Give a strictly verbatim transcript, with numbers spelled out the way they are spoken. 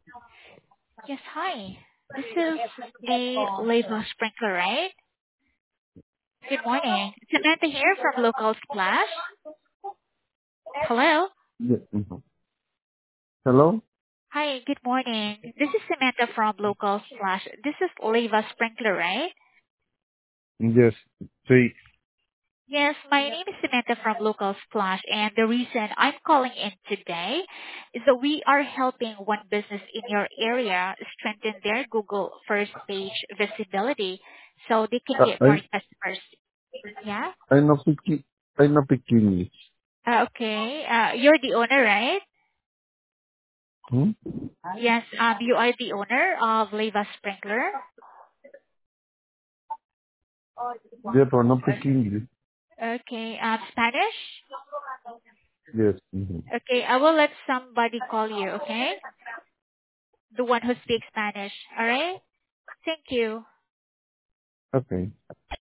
Yes, hi. This is a Leva Sprinkler, right? Good morning. Samantha here from Local Splash. Hello. Yeah. Mhm. Hello? Hi, good morning. This is Samantha from Local Splash. This is Leva Sprinkler, right? Yes. Sí. Yes, my name is Samantha from Local Splash, and the reason I'm calling in today is that we are helping one business in your area strengthen their Google first page visibility so they can Uh, get more I customers. Yeah? I no picky I no picky English. Uh, okay. Uh, you're the owner, right? Hmm? Yes. Um, you are the owner of Leva Sprinkler. Yeah, but no picky English. Okay. Um, Spanish. Yes. Mm-hmm. Okay. I will let somebody call you. Okay. The one who speaks Spanish. All right. Thank you. Okay.